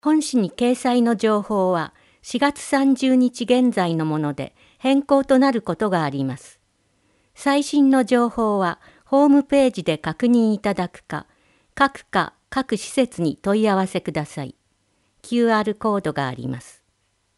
本誌に掲載の情報は4月30日現在のもので変更となることがあります。最新の情報はホームページで確認いただくか、各施設に問い合わせください。QR コードがあります。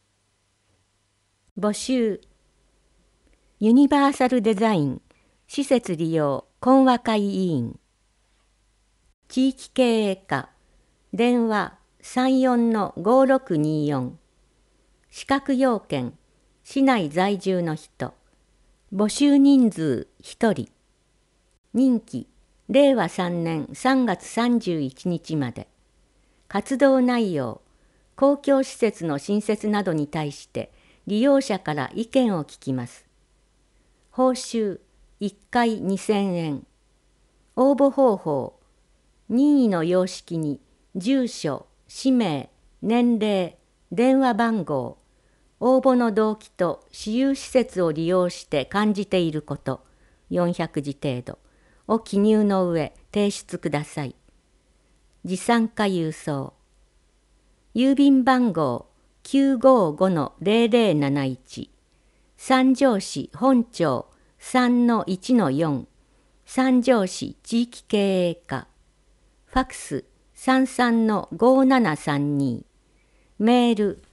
募集。ユニバーサルデザイン施設利用懇話会委員。地域経営課電話34-5624。資格要件市内在住の人。募集人数1人。任期令和3年3月31日まで。活動内容公共施設の新設などに対して利用者から意見を聞きます。報酬1回2000円。応募方法任意の様式に住所、氏名、年齢、電話番号、応募の動機と私有施設を利用して感じていること400字程度を記入の上提出ください。持参か郵送。郵便番号 955-0071 三条市本町 3-1-4 三条市地域経営課。ファックス 33-5732。メール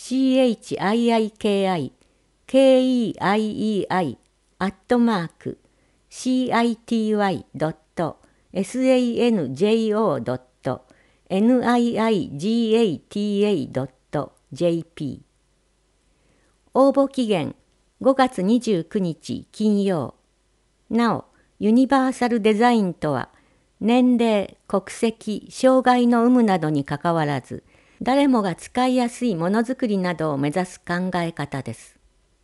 chii.city.sanjo.niigata.jp。 応募期限5月29日金曜。なお、ユニバーサルデザインとは、年齢、国籍、障害の有無などにかかわらず、誰もが使いやすいものづくりなどを目指す考え方です。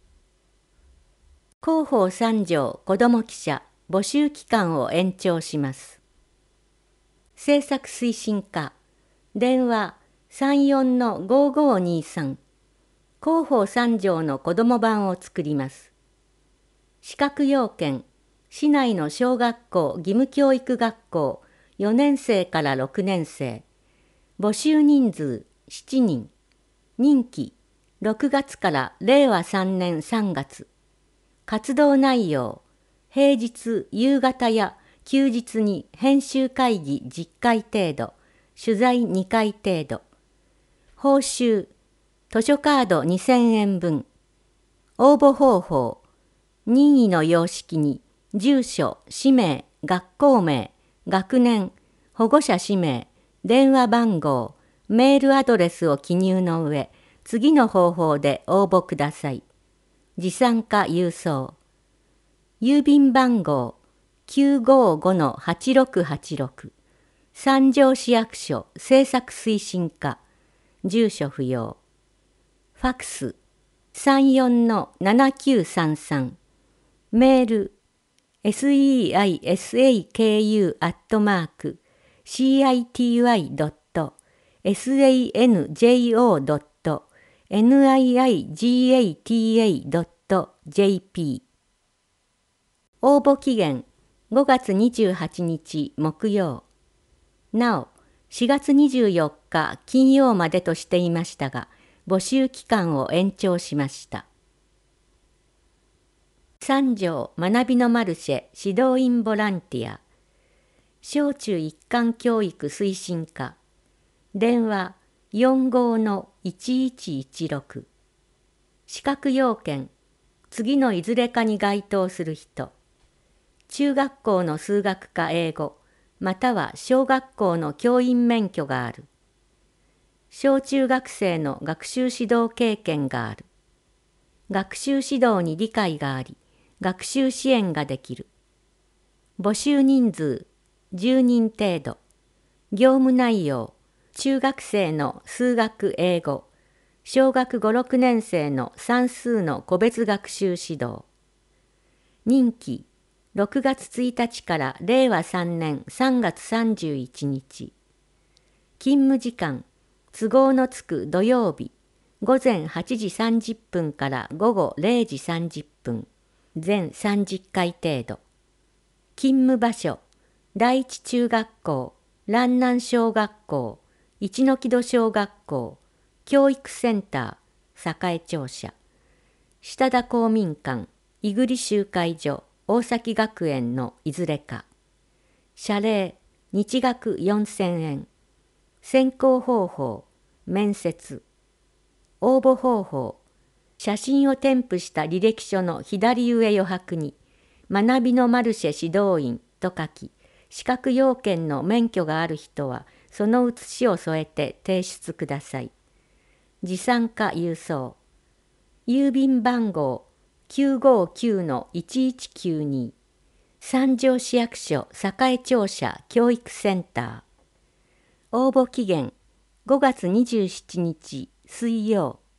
広報三条子ども記者募集期間を延長します。制作推進課電話34-5523。広報三条の子ども版を作ります。資格要件市内の小学校義務教育学校4年生から6年生。募集人数7人。任期6月から令和3年3月。活動内容平日夕方や休日に編集会議10回程度、取材2回程度。報酬図書カード2000円分。応募方法任意の様式に住所、氏名、学校名、学年、保護者氏名、電話番号、メールアドレスを記入の上、次の方法で応募ください。持参か郵送。郵便番号 955-8686。三条市役所制作推進課。住所不要。ファックス34-7933。メールciti.sanjo.niigata.jp。 応募期限5月28日木曜。なお、4月24日金曜までとしていましたが、募集期間を延長しました。三条学びのマルシェ指導員ボランティア。小中一貫教育推進課。電話45-1116。資格要件次のいずれかに該当する人。中学校の数学か英語、または小学校の教員免許がある。小中学生の学習指導経験がある。学習指導に理解があり、学習支援ができる。募集人数10人程度。業務内容中学生の数学英語、小学5、6年生の算数の個別学習指導。任期6月1日から令和3年3月31日。勤務時間都合のつく土曜日午前8時30分から午後0時30分。全30回程度。勤務場所第一中学校、蘭南小学校、 一ノ木戸小学校教育センター栄庁舎、下田公民館井栗集会所大崎学園のいずれか。謝礼日額4000円。選考方法面接。応募方法、写真を添付した履歴書の左上余白に学びのマルシェ指導員と書き、資格要件の免許がある人はその写しを添えて提出ください。持参か郵送。郵便番号 959-1192 三条市役所栄庁舎教育センター。応募期限5月27日水曜。